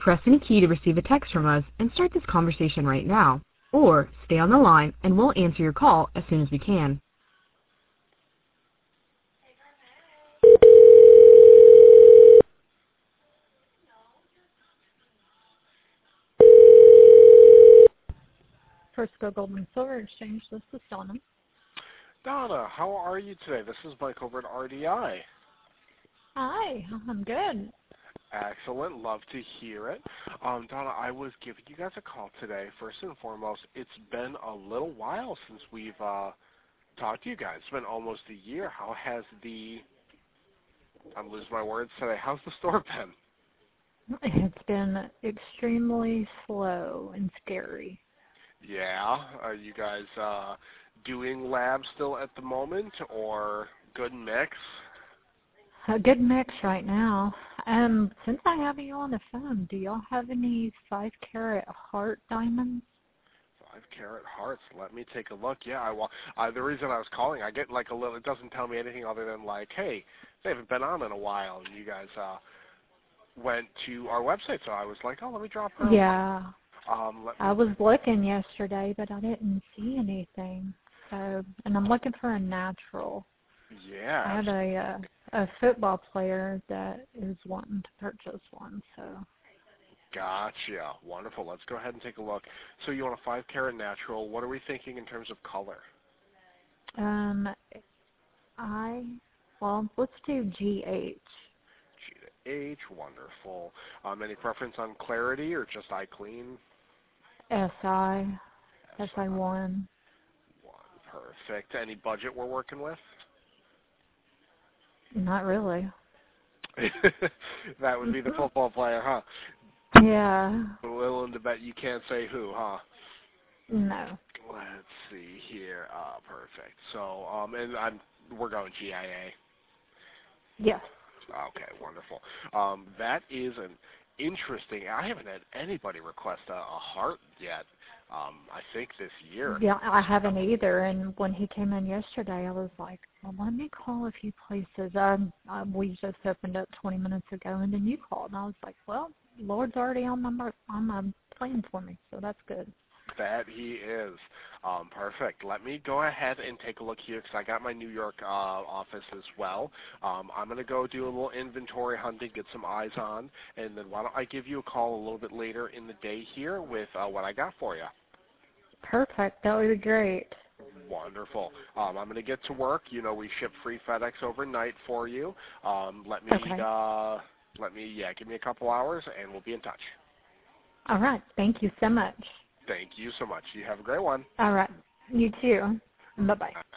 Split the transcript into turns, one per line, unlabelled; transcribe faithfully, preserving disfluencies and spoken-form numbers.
Press any key to receive a text from us and start this conversation right now. Or stay on the line and we'll answer your call as soon as we can. Frisco Gold and Silver Exchange, this is Donna.
Donna, how are you today? This is Mike over at R D I.
Hi, I'm good.
Excellent. Love to hear it. Um, Donna, I was giving you guys a call today. First and foremost, it's been a little while since we've uh, talked to you guys. It's been almost a year. How has the, I'm losing my words today, how's the store been?
It's been extremely slow and scary.
Yeah. Are you guys uh, doing labs still at the moment, or good mix?
A good mix right now. Um, since I have you on the phone, do y'all have any five carat heart diamonds?
Five carat hearts. Let me take a look. Yeah, I wa- uh, the reason I was calling, I get like a little. It doesn't tell me anything other than like, hey, they haven't been on in a while, and you guys uh, went to our website. So I was like, oh, let me drop her.
Yeah.
Um, let me
I was looking yesterday, but I didn't see anything. So, and I'm looking for a natural.
Yeah.
I have a uh, a football player that is wanting to purchase one. So.
Gotcha. Wonderful. Let's go ahead and take a look. So you want a five carat natural. What are we thinking in terms of color?
Um, I well, let's do G H.
G to H. Wonderful. Um, any preference on clarity or just eye clean?
S I. S I one.
One. Perfect. Any budget we're working with?
Not really.
That would be the football player, huh?
Yeah.
Willing to bet you can't say who, huh?
No.
Let's see here. Uh, perfect. So, um, and I'm we're going G I A.
Yes.
Okay, wonderful. Um, that is an interesting. I haven't had anybody request a, a heart yet. Um, I think this year.
Yeah, I haven't either. And when he came in yesterday, I was like, well, let me call a few places. Um, um, we just opened up twenty minutes ago, and then you called, and I was like, well, Lord's already on my mar- on my plan for me, so that's good.
That he is. Um, perfect. Let me go ahead and take a look here because I got my New York uh, office as well. Um, I'm going to go do a little inventory hunting, get some eyes on, and then why don't I give you a call a little bit later in the day here with uh, what I got for you.
Perfect. That would be great.
Wonderful. Um, I'm going to get to work. You know, we ship free FedEx overnight for you. Um, let me,
Okay.
uh, let me, yeah, give me a couple hours, and we'll be in touch.
All right. Thank you so much.
Thank you so much. You have a great one.
All right. You too. Bye-bye.